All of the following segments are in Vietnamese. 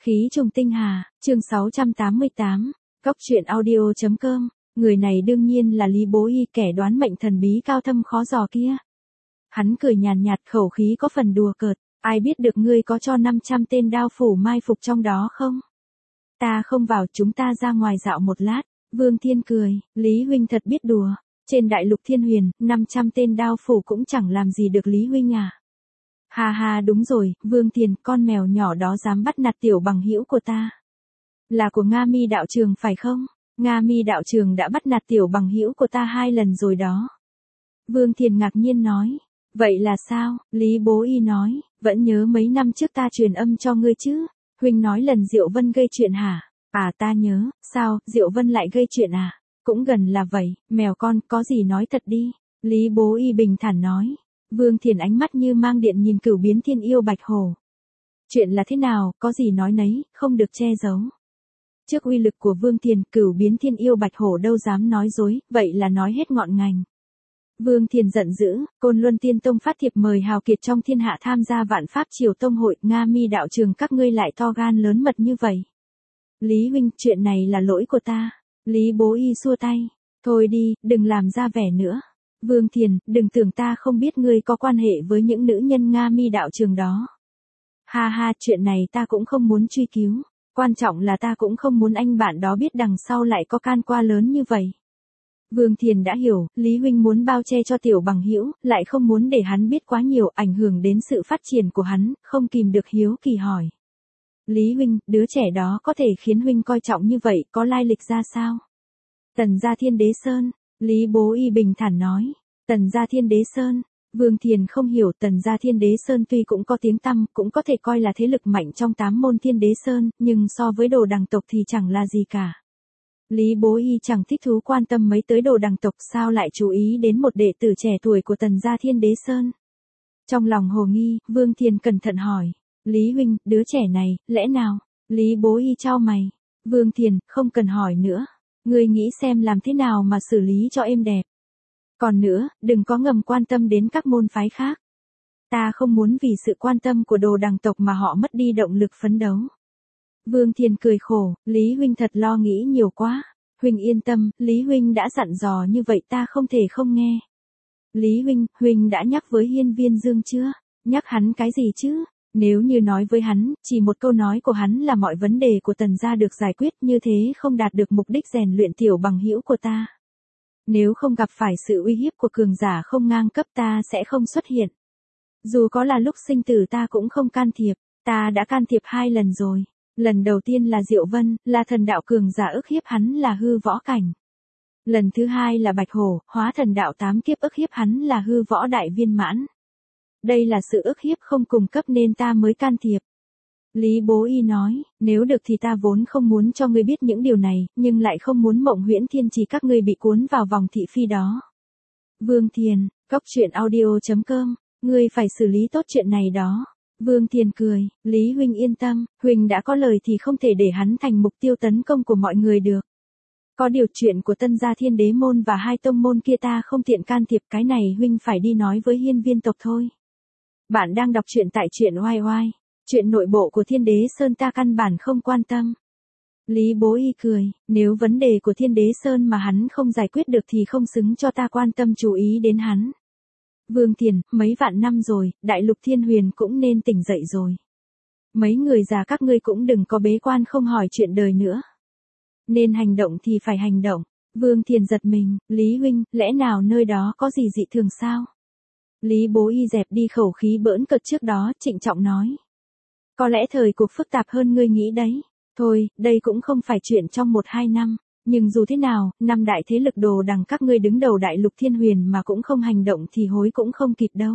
Khí trùng tinh hà, chương 688, Cóc truyện audio.com, người này đương nhiên là Lý Bố Y, kẻ đoán mệnh thần bí cao thâm khó dò kia. Hắn cười nhàn nhạt, khẩu khí có phần đùa cợt, ai biết được ngươi có cho 500 tên đao phủ mai phục trong đó không? Ta không vào, chúng ta ra ngoài dạo một lát. Vương Thiên cười, Lý huynh thật biết đùa, trên đại lục thiên huyền, 500 tên đao phủ cũng chẳng làm gì được Lý huynh à. Ha ha, đúng rồi, Vương Thiên, con mèo nhỏ đó dám bắt nạt tiểu bằng hữu của ta. Là của Nga Mi đạo trường phải không? Nga Mi đạo trường đã bắt nạt tiểu bằng hữu của ta 2 lần rồi đó. Vương Thiên ngạc nhiên nói, vậy là sao? Lý Bố Y nói, vẫn nhớ mấy năm trước ta truyền âm cho ngươi chứ? Huynh nói lần Diệu Vân gây chuyện hả? À, ta nhớ, sao, Diệu Vân lại gây chuyện à? Cũng gần là vậy, mèo con, có gì nói thật đi. Lý Bố Y bình thản nói. Vương Thiền ánh mắt như mang điện nhìn Cửu Biến Thiên Yêu Bạch Hổ. Chuyện là thế nào, có gì nói nấy, không được che giấu. Trước uy lực của Vương Thiền, Cửu Biến Thiên Yêu Bạch Hổ đâu dám nói dối, vậy là nói hết ngọn ngành. Vương Thiền giận dữ, Côn Luân Tiên Tông phát thiệp mời hào kiệt trong thiên hạ tham gia Vạn Pháp Triều Tông hội, Nga Mi đạo trường các ngươi lại to gan lớn mật như vậy. Lý huynh, chuyện này là lỗi của ta. Lý Bố Y xua tay, thôi đi, đừng làm ra vẻ nữa. Vương Thiền, đừng tưởng ta không biết ngươi có quan hệ với những nữ nhân Nga Mi đạo trường đó. Ha ha, chuyện này ta cũng không muốn truy cứu. Quan trọng là ta cũng không muốn anh bạn đó biết đằng sau lại có can qua lớn như vậy. Vương Thiền đã hiểu, Lý huynh muốn bao che cho tiểu bằng hữu, lại không muốn để hắn biết quá nhiều, ảnh hưởng đến sự phát triển của hắn, không kìm được hiếu kỳ hỏi. Lý huynh, đứa trẻ đó có thể khiến huynh coi trọng như vậy, có lai lịch ra sao? Tần gia Thiên Đế Sơn, Lý Bố Y bình thản nói. Tần gia Thiên Đế Sơn, Vương Thiền không hiểu, Tần gia Thiên Đế Sơn tuy cũng có tiếng tăm, cũng có thể coi là thế lực mạnh trong 8 môn Thiên Đế Sơn, nhưng so với Đồ Đằng tộc thì chẳng là gì cả. Lý Bố Y chẳng thích thú quan tâm mấy tới Đồ Đằng tộc, sao lại chú ý đến một đệ tử trẻ tuổi của Tần gia Thiên Đế Sơn. Trong lòng hồ nghi, Vương Thiền cẩn thận hỏi. Lý huynh, đứa trẻ này, lẽ nào? Lý Bố Y chau mày. Vương Thiền, không cần hỏi nữa. Ngươi nghĩ xem làm thế nào mà xử lý cho êm đẹp. Còn nữa, đừng có ngầm quan tâm đến các môn phái khác. Ta không muốn vì sự quan tâm của Đồ Đằng tộc mà họ mất đi động lực phấn đấu. Vương Thiền cười khổ, Lý huynh thật lo nghĩ nhiều quá. Huynh yên tâm, Lý huynh đã dặn dò như vậy ta không thể không nghe. Lý huynh, huynh đã nhắc với Hiên Viên Dương chưa? Nhắc hắn cái gì chứ? Nếu như nói với hắn, chỉ một câu nói của hắn là mọi vấn đề của Tần gia được giải quyết, như thế không đạt được mục đích rèn luyện tiểu bằng hữu của ta. Nếu không gặp phải sự uy hiếp của cường giả không ngang cấp ta sẽ không xuất hiện. Dù có là lúc sinh tử ta cũng không can thiệp, ta đã can thiệp 2 lần rồi. Lần đầu tiên là Diệu Vân, là thần đạo cường giả ức hiếp hắn là hư võ cảnh. Lần thứ 2 là Bạch Hổ, hóa thần đạo 8 kiếp ức hiếp hắn là hư võ đại viên mãn. Đây là sự ức hiếp không cùng cấp nên ta mới can thiệp. Lý Bố Y nói, nếu được thì ta vốn không muốn cho ngươi biết những điều này, nhưng lại không muốn Mộng Huyễn Thiên Trì các ngươi bị cuốn vào vòng thị phi đó. Vương Thiền, Cóc truyện audio.com, ngươi phải xử lý tốt chuyện này đó. Vương Thiền cười, Lý huynh yên tâm, huynh đã có lời thì không thể để hắn thành mục tiêu tấn công của mọi người được. Có điều chuyện của Tân gia Thiên Đế môn và 2 tông môn kia ta không tiện can thiệp, cái này huynh phải đi nói với Hiên Viên tộc thôi. Bạn đang đọc truyện tại truyện oai oai. Chuyện nội bộ của Thiên Đế Sơn ta căn bản không quan tâm. Lý Bố Y cười, nếu vấn đề của Thiên Đế Sơn mà hắn không giải quyết được thì không xứng cho ta quan tâm chú ý đến hắn. Vương Thiền, mấy vạn năm rồi, đại lục thiên huyền cũng nên tỉnh dậy rồi. Mấy người già các ngươi cũng đừng có bế quan không hỏi chuyện đời nữa. Nên hành động thì phải hành động. Vương Thiền giật mình, Lý huynh, lẽ nào nơi đó có gì dị thường sao? Lý Bố Y dẹp đi khẩu khí bỡn cợt trước đó, trịnh trọng nói. Có lẽ thời cuộc phức tạp hơn ngươi nghĩ đấy. Thôi, đây cũng không phải chuyện trong 1-2 năm. Nhưng dù thế nào, 5 đại thế lực Đồ Đằng các ngươi đứng đầu đại lục thiên huyền mà cũng không hành động thì hối cũng không kịp đâu.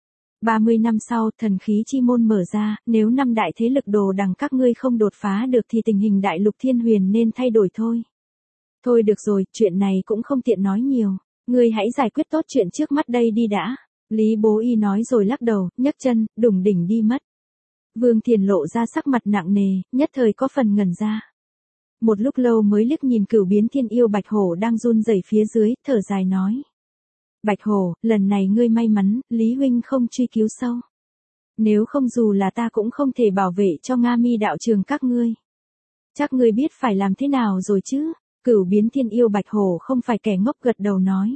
30 năm sau, thần khí chi môn mở ra, nếu 5 đại thế lực Đồ Đằng các ngươi không đột phá được thì tình hình đại lục thiên huyền nên thay đổi thôi. Thôi được rồi, chuyện này cũng không tiện nói nhiều. Ngươi hãy giải quyết tốt chuyện trước mắt đây đi đã. Lý Bố Y nói rồi lắc đầu, nhấc chân, đủng đỉnh đi mất. Vương Thiền lộ ra sắc mặt nặng nề, nhất thời có phần ngẩn ra. Một lúc lâu mới liếc nhìn Cửu Biến Thiên Yêu Bạch Hổ đang run rẩy phía dưới, thở dài nói. Bạch Hổ, lần này ngươi may mắn, Lý huynh không truy cứu sâu. Nếu không dù là ta cũng không thể bảo vệ cho Nga Mi đạo trường các ngươi. Chắc ngươi biết phải làm thế nào rồi chứ? Cửu biến thiên yêu bạch hổ không phải kẻ ngốc, gật đầu nói.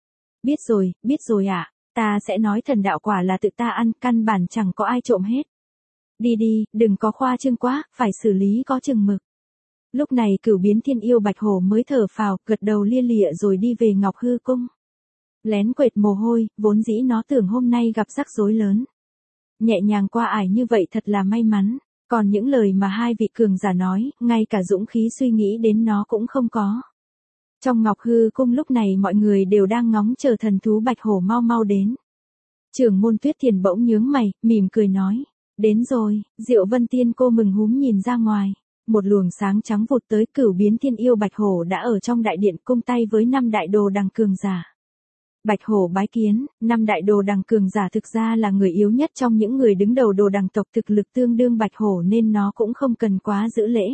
Biết rồi ạ, ta sẽ nói thần đạo quả là tự ta ăn, căn bản chẳng có ai trộm hết. Đi đi, đừng có khoa trương quá, phải xử lý có chừng mực. Lúc này cửu biến thiên yêu bạch hổ mới thở phào, gật đầu lia lịa rồi đi về Ngọc Hư Cung. Lén quệt mồ hôi, vốn dĩ nó tưởng hôm nay gặp rắc rối lớn. Nhẹ nhàng qua ải như vậy thật là may mắn. Còn những lời mà hai vị cường giả nói, ngay cả dũng khí suy nghĩ đến nó cũng không có. Trong Ngọc Hư Cung lúc này mọi người đều đang ngóng chờ thần thú bạch hổ mau mau đến. Trưởng môn Tuyết Thiền bỗng nhướng mày, mỉm cười nói. Đến rồi. Diệu Vân Tiên cô mừng húm nhìn ra ngoài. Một luồng sáng trắng vụt tới, cửu biến thiên yêu bạch hổ đã ở trong đại điện cung tay với 5 đại đồ đằng cường giả. Bạch hổ bái kiến. 5 đại đồ đằng cường giả thực ra là người yếu nhất trong những người đứng đầu đồ đằng tộc, thực lực tương đương bạch hổ nên nó cũng không cần quá giữ lễ.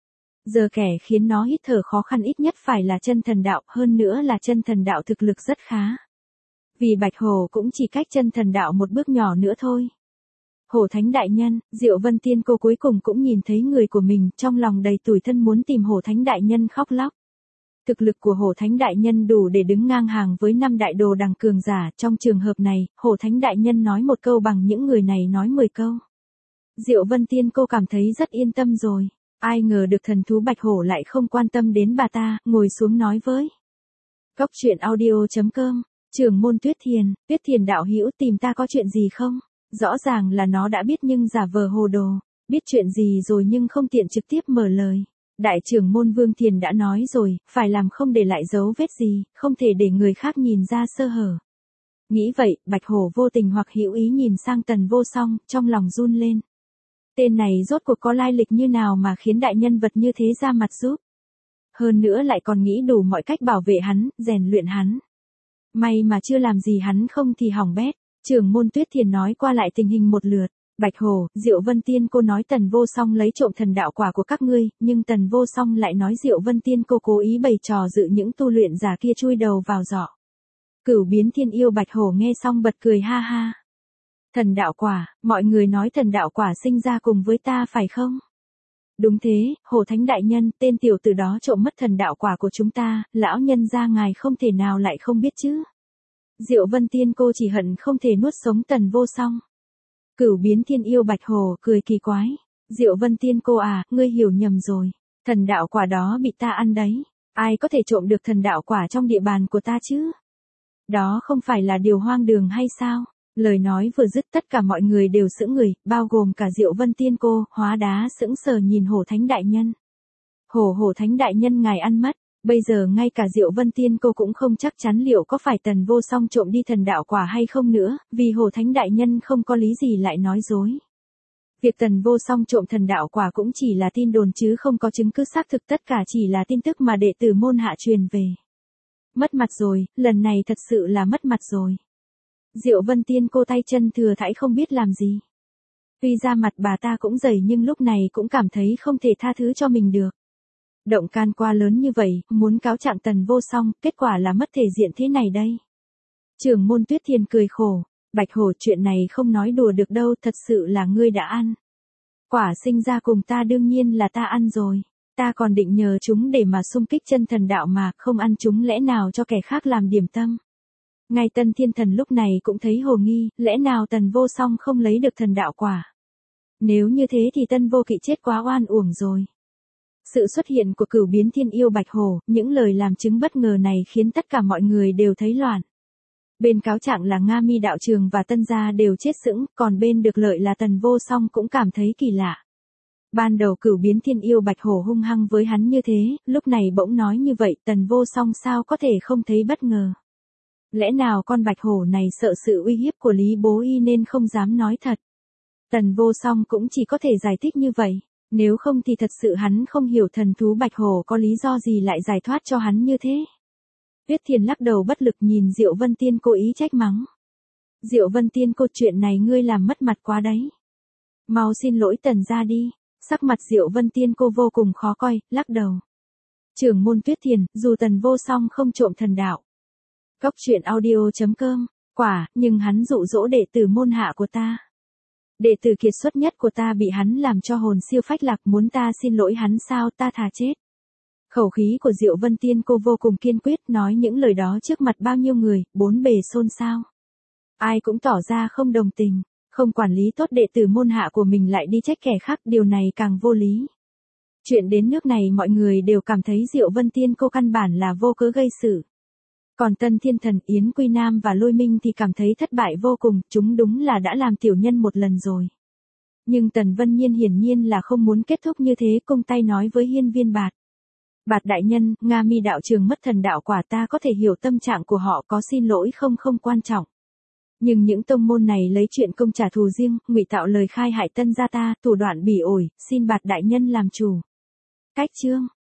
Giờ kẻ khiến nó hít thở khó khăn ít nhất phải là chân thần đạo, hơn nữa là chân thần đạo thực lực rất khá. Vì bạch hổ cũng chỉ cách chân thần đạo một bước nhỏ nữa thôi. Hổ Thánh đại nhân, Diệu Vân Tiên cô cuối cùng cũng nhìn thấy người của mình, trong lòng đầy tủi thân muốn tìm Hổ Thánh đại nhân khóc lóc. Thực lực của Hổ Thánh đại nhân đủ để đứng ngang hàng với 5 đại đồ đằng cường giả, trong trường hợp này, Hổ Thánh đại nhân nói một câu bằng những người này nói 10 câu. Diệu Vân Tiên cô cảm thấy rất yên tâm rồi. Ai ngờ được thần thú bạch hổ lại không quan tâm đến bà ta, ngồi xuống nói với. Cốc truyện audio.com, trưởng môn Tuyết Thiền đạo hữu tìm ta có chuyện gì không? Rõ ràng là nó đã biết nhưng giả vờ hồ đồ, biết chuyện gì rồi nhưng không tiện trực tiếp mở lời. Đại trưởng môn Vương Thiền đã nói rồi, phải làm không để lại dấu vết gì, không thể để người khác nhìn ra sơ hở. Nghĩ vậy, bạch hổ vô tình hoặc hữu ý nhìn sang Tần Vô Song, trong lòng run lên. Tên này rốt cuộc có lai lịch như nào mà khiến đại nhân vật như thế ra mặt giúp. Hơn nữa lại còn nghĩ đủ mọi cách bảo vệ hắn, rèn luyện hắn. May mà chưa làm gì hắn không thì hỏng bét. Trưởng môn Tuyết Thiền nói qua lại tình hình một lượt. Bạch hổ, Diệu Vân Tiên cô nói Tần Vô Song lấy trộm thần đạo quả của các ngươi, nhưng Tần Vô Song lại nói Diệu Vân Tiên cô cố ý bày trò dự những tu luyện giả kia chui đầu vào giỏ. Cửu biến thiên yêu bạch hổ nghe xong bật cười ha ha. Thần đạo quả, mọi người nói thần đạo quả sinh ra cùng với ta phải không? Đúng thế, Hổ Thánh đại nhân, tên tiểu tử đó trộm mất thần đạo quả của chúng ta, lão nhân gia ngài không thể nào lại không biết chứ. Diệu Vân Tiên cô chỉ hận không thể nuốt sống Tần Vô Song. Cửu biến thiên yêu bạch hổ cười kỳ quái. Diệu Vân Tiên cô à, ngươi hiểu nhầm rồi. Thần đạo quả đó bị ta ăn đấy. Ai có thể trộm được thần đạo quả trong địa bàn của ta chứ? Đó không phải là điều hoang đường hay sao? Lời nói vừa dứt tất cả mọi người đều sững người, bao gồm cả Diệu Vân Tiên cô, hóa đá sững sờ nhìn Hổ Thánh đại nhân. Hổ Thánh đại nhân ngài ăn mất. Bây giờ ngay cả Diệu Vân Tiên cô cũng không chắc chắn liệu có phải Tần Vô Song trộm đi thần đạo quả hay không nữa, vì Hổ Thánh đại nhân không có lý gì lại nói dối. Việc Tần Vô Song trộm thần đạo quả cũng chỉ là tin đồn chứ không có chứng cứ xác thực, tất cả chỉ là tin tức mà đệ tử môn hạ truyền về. Mất mặt rồi, lần này thật sự là mất mặt rồi. Diệu Vân Tiên cô tay chân thừa thãi không biết làm gì. Tuy ra mặt bà ta cũng dày nhưng lúc này cũng cảm thấy không thể tha thứ cho mình được. Động can qua lớn như vậy, muốn cáo trạng Tần Vô Song, kết quả là mất thể diện thế này đây. Trưởng môn Tuyết Thiền cười khổ, bạch hổ chuyện này không nói đùa được đâu, thật sự là ngươi đã ăn. Quả sinh ra cùng ta đương nhiên là ta ăn rồi, ta còn định nhờ chúng để mà xung kích chân thần đạo mà, không ăn chúng lẽ nào cho kẻ khác làm điểm tâm. Ngay Tân Thiên Thần lúc này cũng thấy hồ nghi, lẽ nào Tần Vô Song không lấy được thần đạo quả. Nếu như thế thì Tân Vô Kỵ chết quá oan uổng rồi. Sự xuất hiện của cửu biến thiên yêu bạch hổ, những lời làm chứng bất ngờ này khiến tất cả mọi người đều thấy loạn. Bên cáo trạng là Nga Mi đạo trường và Tân gia đều chết sững, còn bên được lợi là Tần Vô Song cũng cảm thấy kỳ lạ. Ban đầu cửu biến thiên yêu bạch hổ hung hăng với hắn như thế, lúc này bỗng nói như vậy, Tần Vô Song sao có thể không thấy bất ngờ. Lẽ nào con bạch hổ này sợ sự uy hiếp của Lý Bố Y nên không dám nói thật. Tần Vô Song cũng chỉ có thể giải thích như vậy. Nếu không thì thật sự hắn không hiểu thần thú bạch hổ có lý do gì lại giải thoát cho hắn như thế. Tuyết Thiền lắc đầu bất lực nhìn Diệu Vân Tiên cô ý trách mắng. Diệu Vân Tiên cô, chuyện này ngươi làm mất mặt quá đấy. Mau xin lỗi Tần gia đi. Sắc mặt Diệu Vân Tiên cô vô cùng khó coi, lắc đầu. Trưởng môn Tuyết Thiền, dù Tần Vô Song không trộm thần đạo. Cốc truyện audio.com, quả, nhưng hắn dụ dỗ đệ tử môn hạ của ta. Đệ tử kiệt xuất nhất của ta bị hắn làm cho hồn siêu phách lạc, muốn ta xin lỗi hắn sao, ta thà chết. Khẩu khí của Diệu Vân Tiên cô vô cùng kiên quyết, nói những lời đó trước mặt bao nhiêu người, bốn bề xôn xao. Ai cũng tỏ ra không đồng tình, không quản lý tốt đệ tử môn hạ của mình lại đi trách kẻ khác, điều này càng vô lý. Chuyện đến nước này mọi người đều cảm thấy Diệu Vân Tiên cô căn bản là vô cớ gây sự. Còn Tân Thiên Thần, Yến Quy Nam và Lôi Minh thì cảm thấy thất bại vô cùng, chúng đúng là đã làm tiểu nhân một lần rồi. Nhưng Tần Vân Nhiên hiển nhiên là không muốn kết thúc như thế, cung tay nói với Hiên Viên Bạt. Bạt đại nhân, Nga Mi đạo trường mất thần đạo quả, ta có thể hiểu tâm trạng của họ, có xin lỗi không quan trọng. Nhưng những tông môn này lấy chuyện công trả thù riêng, ngụy tạo lời khai hại Tân gia ta, thủ đoạn bỉ ổi, xin Bạt đại nhân làm chủ. Cách chương